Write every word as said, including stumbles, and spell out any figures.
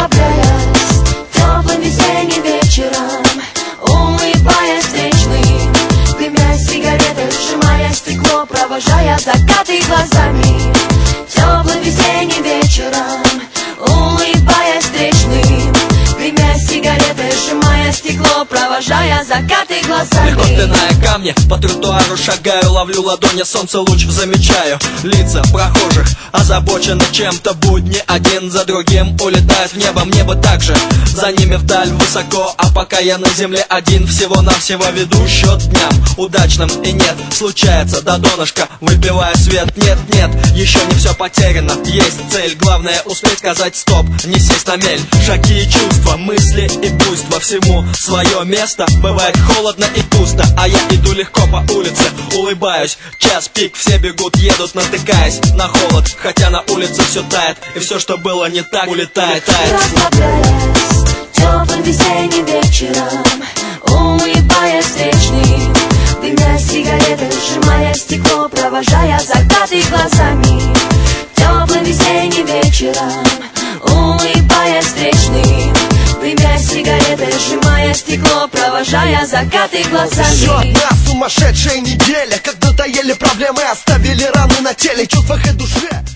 Расслабляясь теплым весенним вечером, улыбаясь встречным, дымя сигареты, сжимая стекло, провожая закаты глазами. Теплым весенним вечером, улыбаясь встречным, дымя сигареты, сжимая стекло, провожая закаты глазами. Легко пиная камни, по тротуару шагаю, ловлю ладонь, солнце луч замечаю. Лица прохожих озабочены чем-то, будни один за другим улетают в небо. Мне бы так же, за ними вдаль высоко, а пока я на земле один, всего-навсего веду счет дням удачным. И нет, случается до донышка, выпивая свет. Нет, нет, еще не все потеряно, есть цель. Главное успеть сказать стоп, не сесть на мель. Шаги и чувства, мысли и буйства, всему свое место. Бывает холодно и пусто, а я иду легко по улице, улыбаюсь. Час пик, все бегут, едут, натыкаясь на холод, хотя на улице все тает, и все, что было не так, улетает, тает. Расслабляясь теплым весенним вечером, улыбаясь встречным, дымя сигареты, сжимая стекло, провожая закаты глазами. Теплым весенним вечером, улыбаясь встречным, дымя сигареты, сжимая стекло, провожая закаты глазами. Еще одна сумасшедшая неделя, как надоели проблемы, оставили раны на теле, чувствах и душе.